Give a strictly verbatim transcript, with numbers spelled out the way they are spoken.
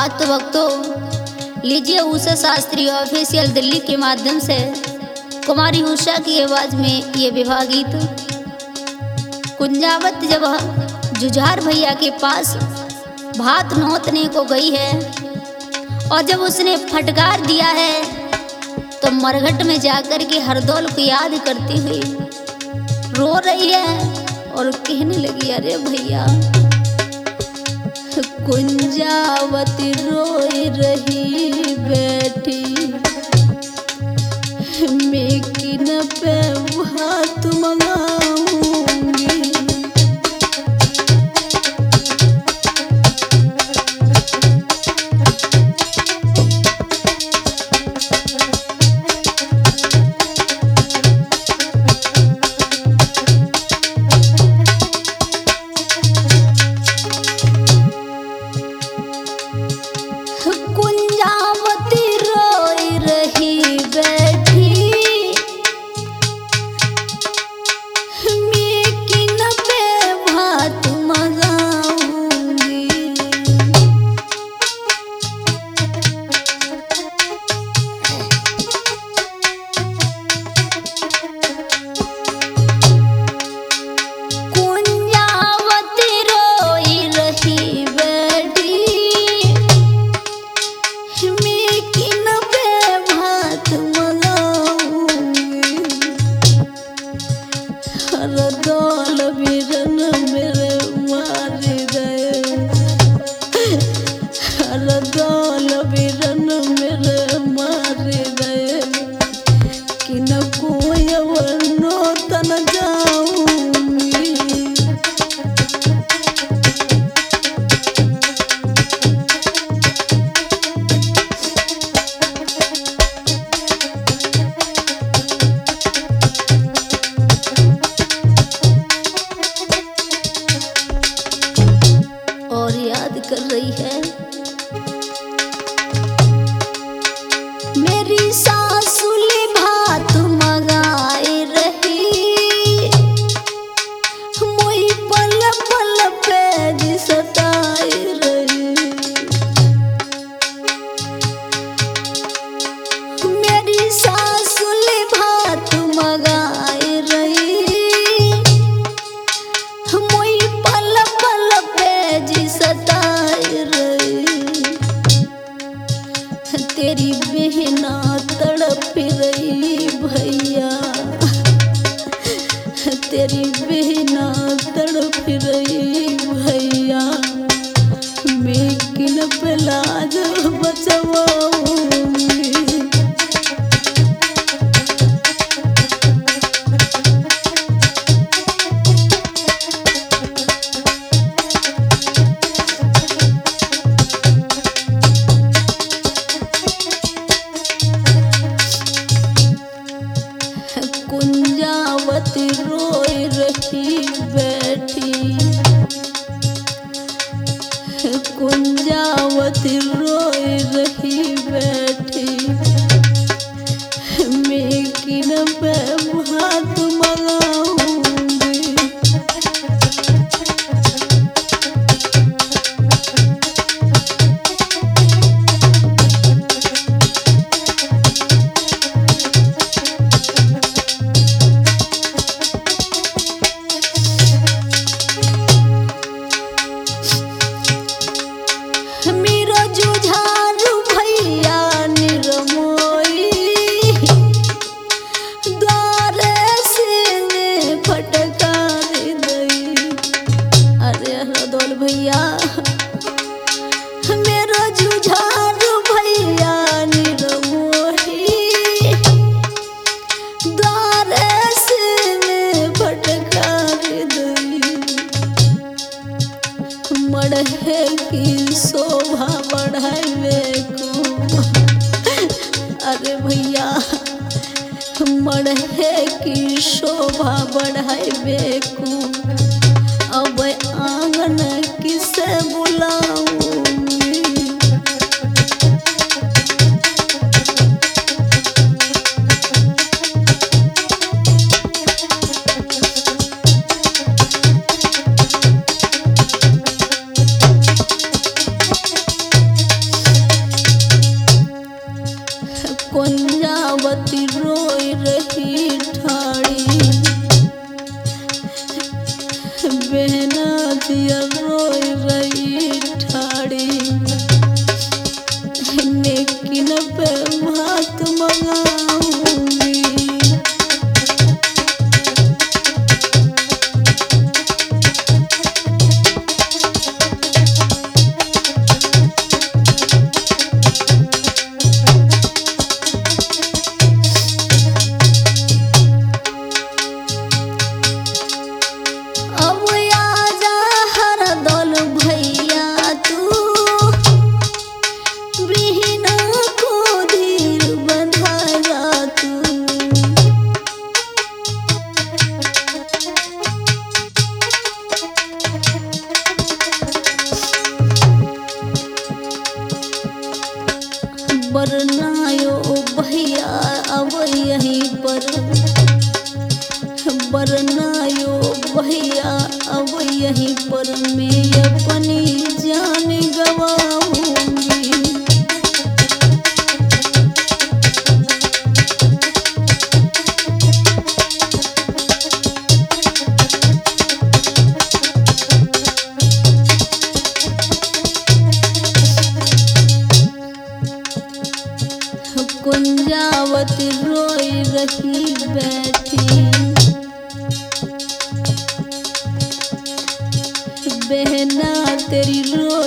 बात तो भक्तों लीजिए उषा शास्त्री ऑफिशियल दिल्ली के माध्यम से कुमारी उषा की आवाज में ये विवाह गीत। कुंजावत जब जुझार भैया के पास भात नोतने को गई है और जब उसने फटकार दिया है तो मरघट में जाकर के हरदौल को याद करती हुई रो रही है और कहने लगी, अरे भैया कुंजावती रोई रही बैठी, मैं किन पे भात मंगाऊंगी। कर रही है मेरी सासुली भात मगाए रही, मोई पल पल पे सताए रही। मेरी सासुली भात मगाए रही, मोई पल पल पे सताए रही। तेरी बहना तड़प रही भैया, तेरी बहना तड़प रही भैया, मैं किन पे लाज बचवाऊंगी। कुंजावती रोई रही बैठी, कुंजावती रोई रही बैठी, मैं किन पे भात मंगाऊंगी। भैया मेरा जुझार भैया निरमोही, द्वार से में फटकार दई। मड़हे की शोभा बढ़ावे को, अरे भैया मड़हे की शोभा बढ़ावे को, अब आंगन किसे बुलाऊंगी। जिया रोई रही ठाड़ी, लेकिन पे भात मंगाऊंगी। बरनायो भैया अब यहीं पर, बरनायो भैया अब यहीं पर मैं अपनी जान गवाऊंगी। कुंजावती रोई रही बैठी, बहना तेरी रो